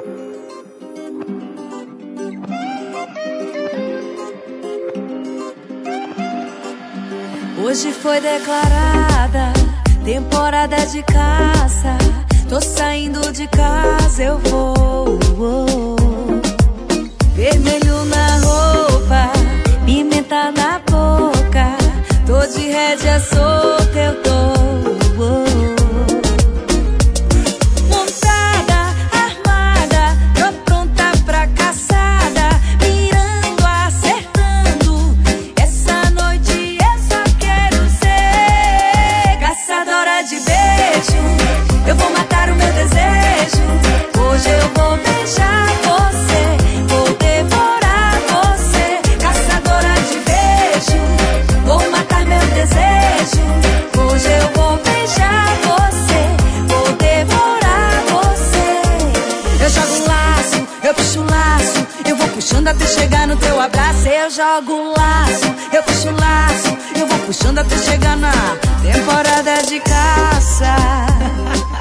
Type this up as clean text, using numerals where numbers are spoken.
Hoje foi declarada temporada de caça. Tô saindo de casa, eu vou. Vermelho na roupa, pimenta na boca. Tô de rédea solta, eu tô. Montada, armada, tô pronta pra caçada. Mirando, acertando. Essa noite eu só quero ser caçadora de beijo. Eu vou matar o meu desejo. Hoje eu vou beijar você, vou devorar você. Caçadora de beijo, vou matar meu desejo. Hoje eu vou beijar você, vou devorar você. Eu jogo um laço, eu puxo um laço. Eu vou puxando até chegar no teu abraço. Eu jogo um laço, eu puxo um laço. Eu vou puxando até chegar na temporada de caça.